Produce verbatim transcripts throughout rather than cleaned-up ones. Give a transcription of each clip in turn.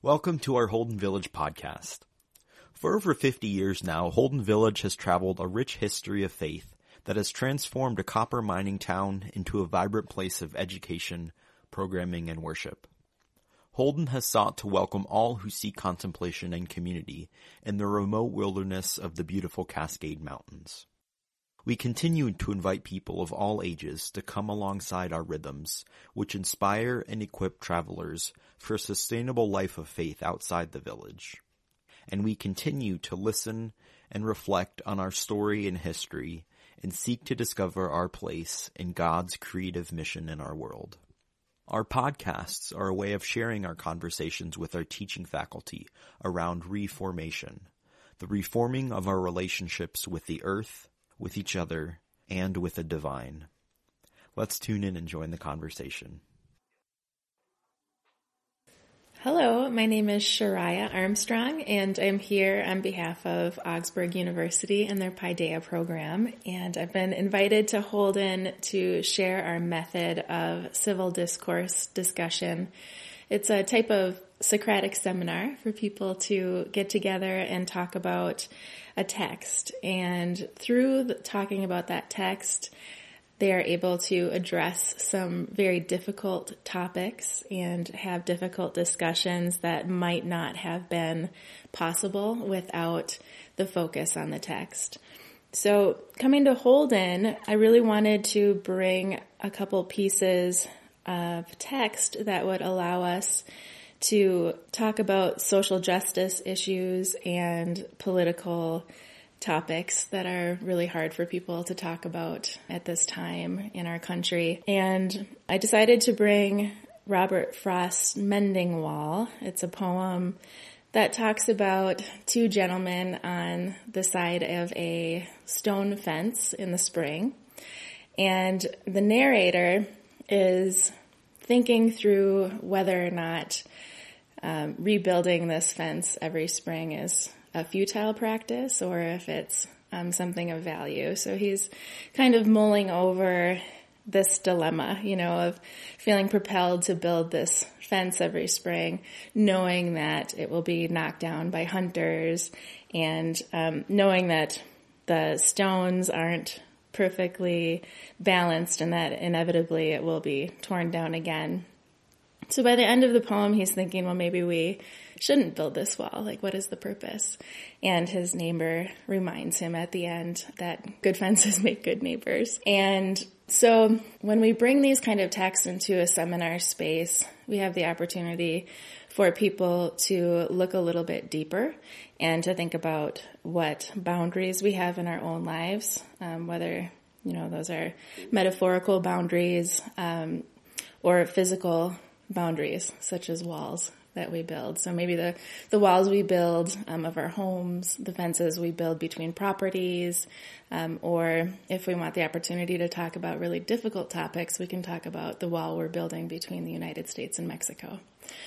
Welcome to our Holden Village podcast. For over fifty years now, Holden Village has traveled a rich history of faith that has transformed a copper mining town into a vibrant place of education, programming, and worship. Holden has sought to welcome all who seek contemplation and community in the remote wilderness of the beautiful Cascade Mountains. We continue to invite people of all ages to come alongside our rhythms, which inspire and equip travelers for a sustainable life of faith outside the village. And we continue to listen and reflect on our story and history and seek to discover our place in God's creative mission in our world. Our podcasts are a way of sharing our conversations with our teaching faculty around reformation, the reforming of our relationships with the earth, with each other, and with the divine. Let's tune in and join the conversation. Hello, my name is Shariah Armstrong, and I'm here on behalf of Augsburg University and their Paideia program, and I've been invited to Holden to share our method of civil discourse discussion. It's a type of Socratic seminar for people to get together and talk about a text, and through the, talking about that text, they are able to address some very difficult topics and have difficult discussions that might not have been possible without the focus on the text. So coming to Holden, I really wanted to bring a couple pieces of text that would allow us to talk about social justice issues and political topics that are really hard for people to talk about at this time in our country. And I decided to bring Robert Frost's Mending Wall. It's a poem that talks about two gentlemen on the side of a stone fence in the spring. And the narrator is thinking through whether or not um, rebuilding this fence every spring is a futile practice or if it's um, something of value. So he's kind of mulling over this dilemma, you know, of feeling propelled to build this fence every spring, knowing that it will be knocked down by hunters and um, knowing that the stones aren't perfectly balanced and that inevitably it will be torn down again. So by the end of the poem, he's thinking, well, maybe we shouldn't build this wall. Like, what is the purpose? And his neighbor reminds him at the end that good fences make good neighbors. And so when we bring these kind of texts into a seminar space, we have the opportunity for people to look a little bit deeper and to think about what boundaries we have in our own lives, um, whether, you know, those are metaphorical boundaries um, or physical boundaries, such as walls that we build. So maybe the, the walls we build um, of our homes, the fences we build between properties, um, or if we want the opportunity to talk about really difficult topics, we can talk about the wall we're building between the United States and Mexico.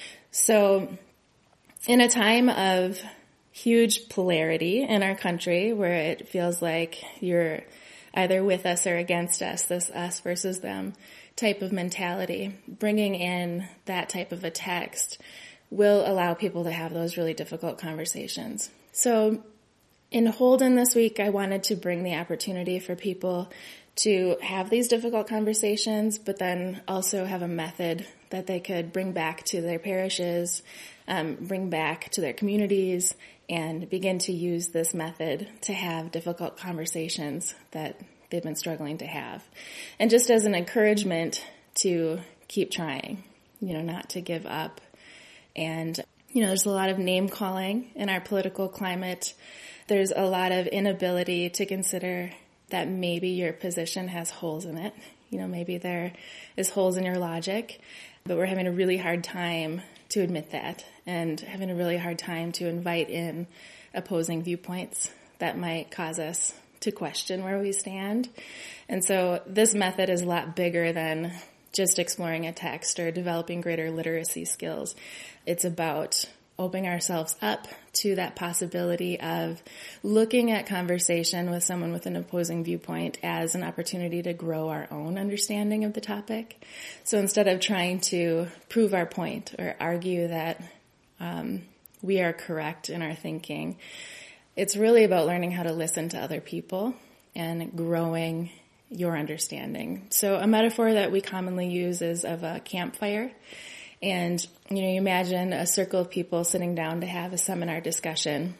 So in a time of huge polarity in our country where it feels like you're either with us or against us, this us versus them type of mentality, bringing in that type of a text will allow people to have those really difficult conversations. So in Holden this week, I wanted to bring the opportunity for people to have these difficult conversations, but then also have a method that they could bring back to their parishes, um, bring back to their communities, and begin to use this method to have difficult conversations that they've been struggling to have. And just as an encouragement to keep trying, you know, not to give up. And, you know, there's a lot of name calling in our political climate. There's a lot of inability to consider that maybe your position has holes in it. You know, maybe there is holes in your logic, but we're having a really hard time to admit that and having a really hard time to invite in opposing viewpoints that might cause us to question where we stand. And so this method is a lot bigger than just exploring a text or developing greater literacy skills. It's about opening ourselves up to that possibility of looking at conversation with someone with an opposing viewpoint as an opportunity to grow our own understanding of the topic. So instead of trying to prove our point or argue that um, we are correct in our thinking. It's really about learning how to listen to other people and growing your understanding. So a metaphor that we commonly use is of a campfire. And, you know, you imagine a circle of people sitting down to have a seminar discussion,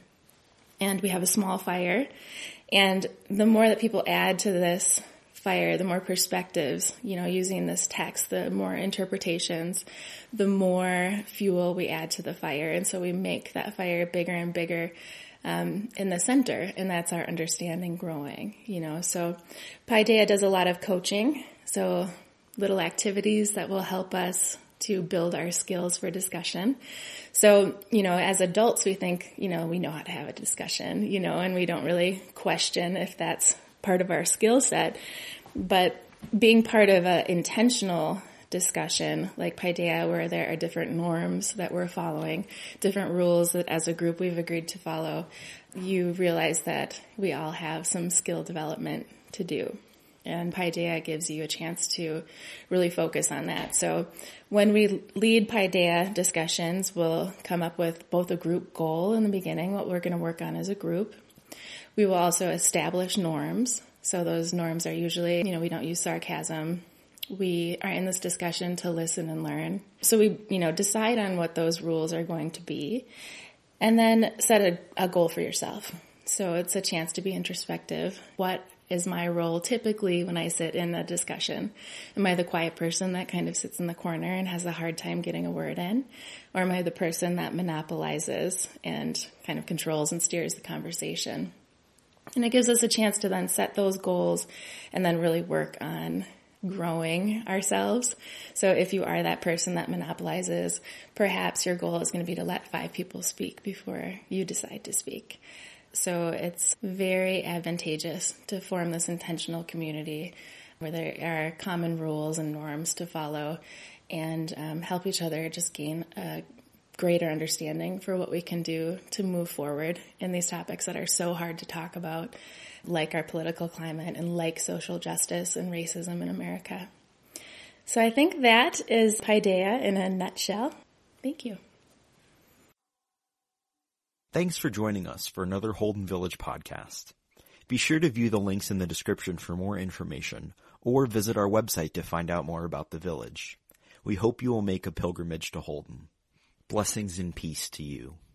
and we have a small fire. And the more that people add to this fire, the more perspectives, you know, using this text, the more interpretations, the more fuel we add to the fire. And so we make that fire bigger and bigger um, in the center, and that's our understanding growing, you know. So Paideia does a lot of coaching, so little activities that will help us to build our skills for discussion. So, you know, as adults, we think, you know, we know how to have a discussion, you know, and we don't really question if that's part of our skill set. But being part of an intentional discussion like Paideia, where there are different norms that we're following, different rules that as a group we've agreed to follow, you realize that we all have some skill development to do. And Paideia gives you a chance to really focus on that. So when we lead Paideia discussions, we'll come up with both a group goal in the beginning, what we're going to work on as a group. We will also establish norms. So those norms are usually, you know, we don't use sarcasm. We are in this discussion to listen and learn. So we, you know, decide on what those rules are going to be, and then set a, a goal for yourself. So it's a chance to be introspective. What is my role typically when I sit in a discussion? Am I the quiet person that kind of sits in the corner and has a hard time getting a word in? Or am I the person that monopolizes and kind of controls and steers the conversation? And it gives us a chance to then set those goals and then really work on growing ourselves. So if you are that person that monopolizes, perhaps your goal is going to be to let five people speak before you decide to speak. So it's very advantageous to form this intentional community where there are common rules and norms to follow, and um, help each other just gain a greater understanding for what we can do to move forward in these topics that are so hard to talk about, like our political climate and like social justice and racism in America. So I think that is Paideia in a nutshell. Thank you. Thanks for joining us for another Holden Village podcast. Be sure to view the links in the description for more information, or visit our website to find out more about the village. We hope you will make a pilgrimage to Holden. Blessings and peace to you.